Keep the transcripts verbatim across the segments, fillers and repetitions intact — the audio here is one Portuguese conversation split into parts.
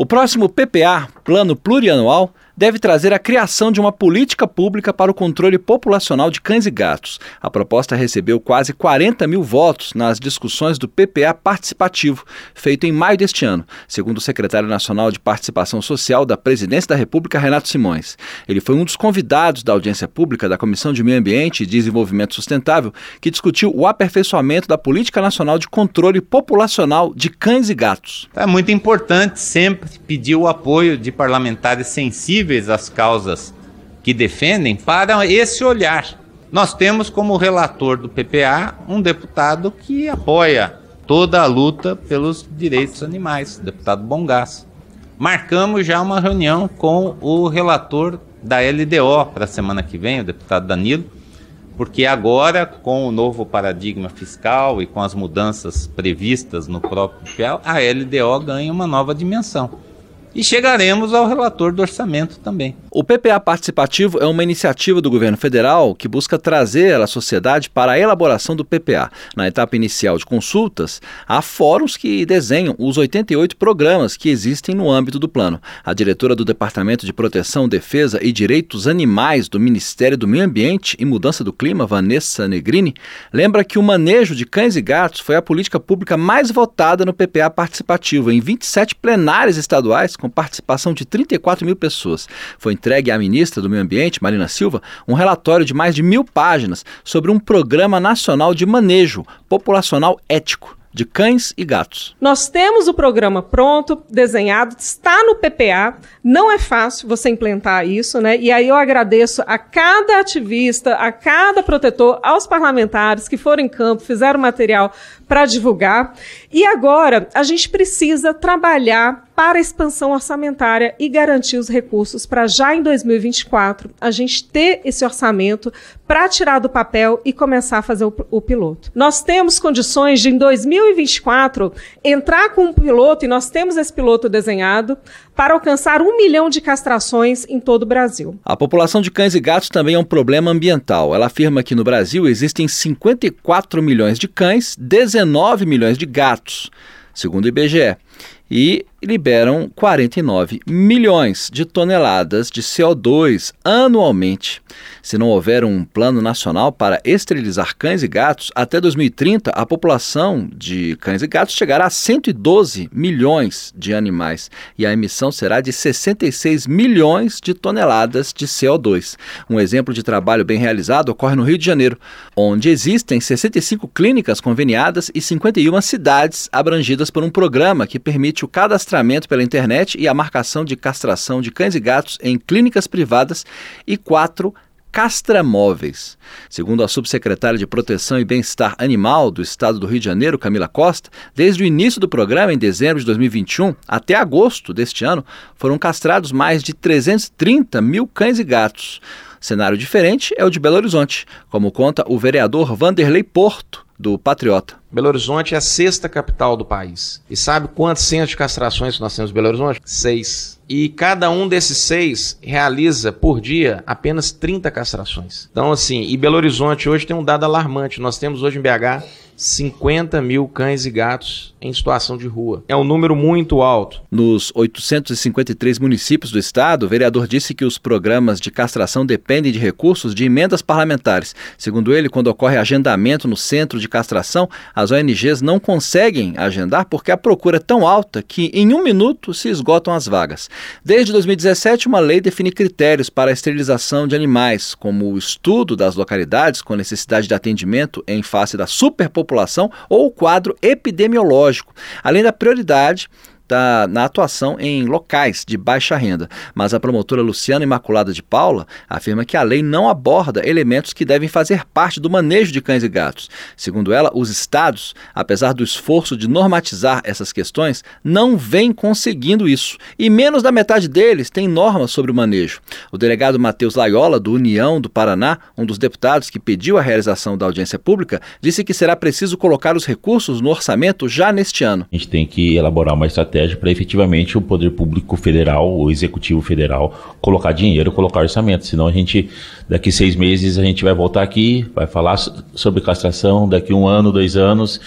O próximo P P A, Plano Plurianual, deve trazer a criação de uma política pública para o controle populacional de cães e gatos. A proposta recebeu quase quarenta mil votos nas discussões do P P A participativo, feito em maio deste ano, segundo o secretário nacional de Participação Social da Presidência da República, Renato Simões. Ele foi um dos convidados da audiência pública da Comissão de Meio Ambiente e Desenvolvimento Sustentável, que discutiu o aperfeiçoamento da Política Nacional de Controle Populacional de Cães e Gatos. É muito importante sempre pedir o apoio de parlamentares sensíveis às causas que defendem para esse olhar. Nós temos como relator do P P A um deputado que apoia toda a luta pelos direitos animais, o deputado Bongás. Marcamos já uma reunião com o relator da L D O para a semana que vem, o deputado Danilo, porque agora, com o novo paradigma fiscal e com as mudanças previstas no próprio P P A, a L D O ganha uma nova dimensão. E chegaremos ao relator do orçamento também. O P P A participativo é uma iniciativa do governo federal que busca trazer a sociedade para a elaboração do P P A. Na etapa inicial de consultas, há fóruns que desenham os oitenta e oito programas que existem no âmbito do plano. A diretora do Departamento de Proteção, Defesa e Direitos Animais do Ministério do Meio Ambiente e Mudança do Clima, Vanessa Negrini, lembra que o manejo de cães e gatos foi a política pública mais votada no P P A participativo, em vinte e sete plenárias estaduais, com participação de trinta e quatro mil pessoas. Foi entregue à ministra do Meio Ambiente, Marina Silva, um relatório de mais de mil páginas sobre um programa nacional de manejo populacional ético de cães e gatos. Nós temos o programa pronto, desenhado, está no P P A, não é fácil você implementar isso, né? E aí eu agradeço a cada ativista, a cada protetor, aos parlamentares que foram em campo, fizeram material para divulgar. E agora a gente precisa trabalhar para a expansão orçamentária e garantir os recursos para já em dois mil e vinte e quatro a gente ter esse orçamento para tirar do papel e começar a fazer o, o piloto. Nós temos condições de em dois mil e vinte e quatro entrar com um piloto, e nós temos esse piloto desenhado, para alcançar um milhão de castrações em todo o Brasil. A população de cães e gatos também é um problema ambiental. Ela afirma que no Brasil existem cinquenta e quatro milhões de cães, dezenove milhões de gatos, segundo o I B G E. E liberam quarenta e nove milhões de toneladas de C O dois anualmente. Se não houver um plano nacional para esterilizar cães e gatos, até dois mil e trinta a população de cães e gatos chegará a cento e doze milhões de animais e a emissão será de sessenta e seis milhões de toneladas de C O dois. Um exemplo de trabalho bem realizado ocorre no Rio de Janeiro, onde existem sessenta e cinco clínicas conveniadas e cinquenta e uma cidades abrangidas por um programa que permite o cadastramento pela internet e a marcação de castração de cães e gatos em clínicas privadas e quatro castramóveis. Segundo a subsecretária de Proteção e Bem-Estar Animal do Estado do Rio de Janeiro, Camila Costa, desde o início do programa, em dezembro de dois mil e vinte e um, até agosto deste ano, foram castrados mais de trezentos e trinta mil cães e gatos. Cenário diferente é o de Belo Horizonte, como conta o vereador Vanderlei Porto, do Patriota. Belo Horizonte é a sexta capital do país. E sabe quantos centros de castrações nós temos em Belo Horizonte? Seis. E cada um desses seis realiza por dia apenas trinta castrações. Então assim, e Belo Horizonte hoje tem um dado alarmante. Nós temos hoje em B H cinquenta mil cães e gatos em situação de rua. É um número muito alto. Nos oitocentos e cinquenta e três municípios do estado, o vereador disse que os programas de castração dependem de recursos de emendas parlamentares. Segundo ele, quando ocorre agendamento no centro de castração, as O N Gs não conseguem agendar porque a procura é tão alta que em um minuto se esgotam as vagas. Desde dois mil e dezessete, uma lei define critérios para a esterilização de animais, como o estudo das localidades com necessidade de atendimento em face da superpopulação ou o quadro epidemiológico, além da prioridade da, na atuação em locais de baixa renda. Mas a promotora Luciana Imaculada de Paula afirma que a lei não aborda elementos que devem fazer parte do manejo de cães e gatos. Segundo ela, os estados, apesar do esforço de normatizar essas questões, não vêm conseguindo isso. E menos da metade deles tem normas sobre o manejo. O delegado Matheus Laiola, do União do Paraná, um dos deputados que pediu a realização da audiência pública, disse que será preciso colocar os recursos no orçamento já neste ano. A gente tem que elaborar uma estratégia para efetivamente o poder público federal, o executivo federal, colocar dinheiro, colocar orçamento. Senão a gente, daqui seis meses, a gente vai voltar aqui, vai falar sobre castração, daqui um ano, dois anos,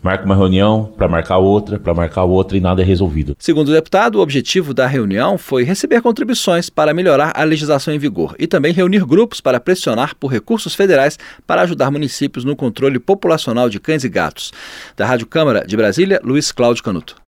Marca uma reunião para marcar outra, para marcar outra e nada é resolvido. Segundo o deputado, o objetivo da reunião foi receber contribuições para melhorar a legislação em vigor e também reunir grupos para pressionar por recursos federais para ajudar municípios no controle populacional de cães e gatos. Da Rádio Câmara de Brasília, Luiz Cláudio Canuto.